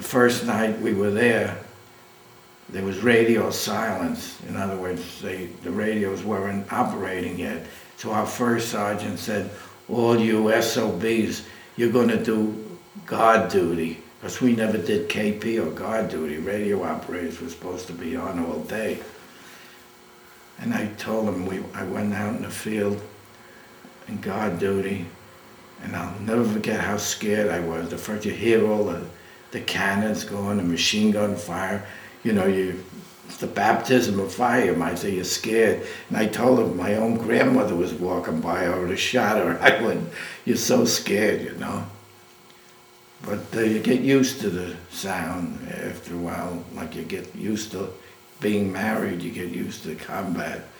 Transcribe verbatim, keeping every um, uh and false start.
the first night we were there, there was radio silence. In other words, they, the radios weren't operating yet. So our first sergeant said, all you S O Bs, you're going to do guard duty. Because we never did K P or guard duty. Radio operators were supposed to be on all day. And I told him, we, I went out in the field in guard duty, and I'll never forget how scared I was. The first you hear all the, the cannons going, the machine gun fire, you know, you, it's the baptism of fire, you might say, you're scared. And I told him my own grandmother was walking by, I would have shot her. I went, you're so scared, you know. But uh, you get used to the sound after a while, like you get used to being married, you get used to combat.